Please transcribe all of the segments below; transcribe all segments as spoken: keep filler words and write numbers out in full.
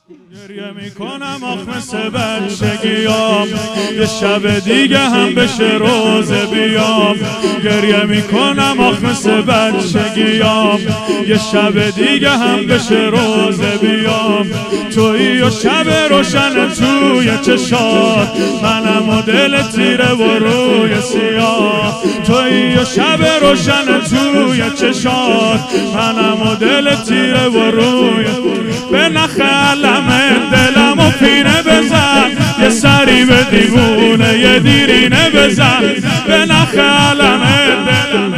گریه میکنم آخ مثل بچگیام، یه شب دیگه هم بشه روزه بیام. گریه میکنم آخ مثل بچگیام، یه شب دیگه هم بشه روزه بیام. تویی و شب روشن توی چشات، منم و دل تیره و روی سیاه. تویی و شب روشن توی چشات، منم و دل تیره و روی. به نخ علمه دلم و پینه بزن، یه سری به دیوونه یه دیرینه بزن. به نخ علمه دلم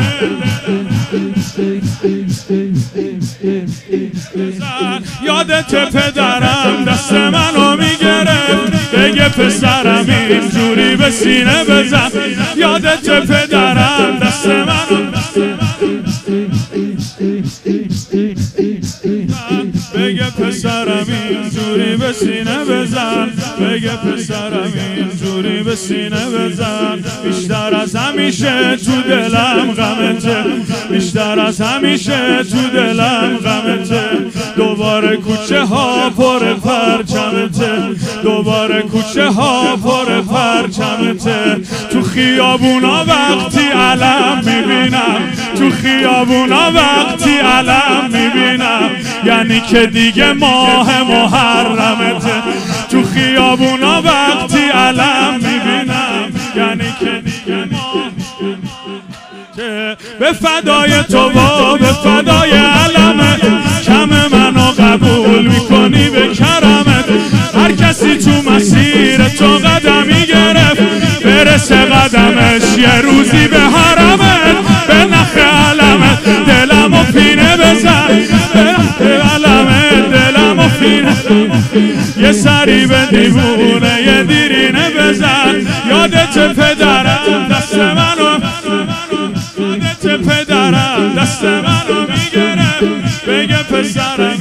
یادت پدرم دست منو میگرفت، بگه پسرم اینجوری به سینه بزن. یادت پدرم دست منو بگه پسرم اینجوری به سینه بزن. بگه پسرم اینجوری به سینه بزن. بیشتر از همیشه تو دلم غمته، بیشتر از همیشه تو دلم غمته. دوباره کوچه ها پر پرچمته، دوباره کوچه ها پر پرچمته. تو خیابونا وقتی علم میبینم، تو خیابونا وقتی علم میبینم، یعنی که دیگه ماه محرمته. تو خیابونا وقتی علم میبینم، یعنی که دیگه ماه. به فدای تو و به فدای علمت، کم منو قبول میکنی به کرمت. هر کسی تو مسیر تو قدمی گرفت، برسه قدمش یه روزی به حرمت. به نخ علمت دلمو پینه بزن، به علمت دلمو پینه. یه سری به دیوونه یه دیرینه بزن. یادت پدرم دست منو، یادت پدرم دست منو میگرفت، بگه پسرم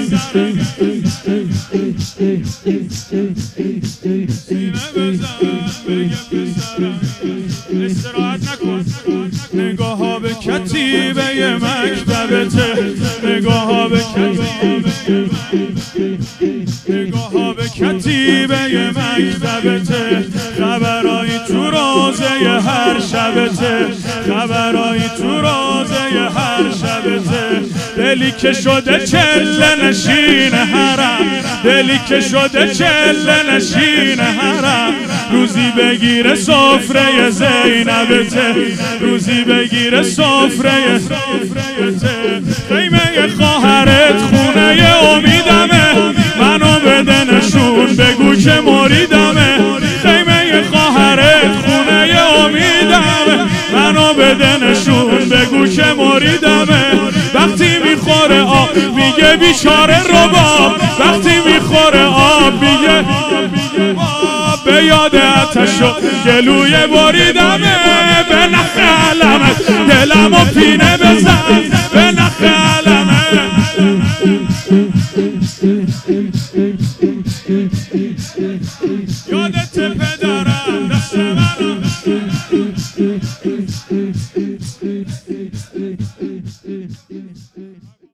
استراحت نکن. نگاه ها به کتیبه ی مکتبته، نگاه ها به کتیبه، نگاه ها به کتیبه ی مکتبته. خبرایی تو روزه ی هر شبته، خبرایی تو روزه ی هر شبته. دلی که شده چله نشین حرم، دلی که شده چله نشین حرم. روزی بگیره سفره زینبته، روزی بگیره سفره زینبته. خیمه خواهرت خونه امیدمه، منو بده نشون بگو که مریدمه. خیمه خواهرت خونه امیدمه، منو بده نشون بگو که مریدمه. وقتی میخوره آب میگه بیچاره رباب، وقتی میخوره آب میگه به یاد آتش و گلوی بریدمه. به نخ علمت دلمو پینه بزن، به نخ علمت. یادت پدر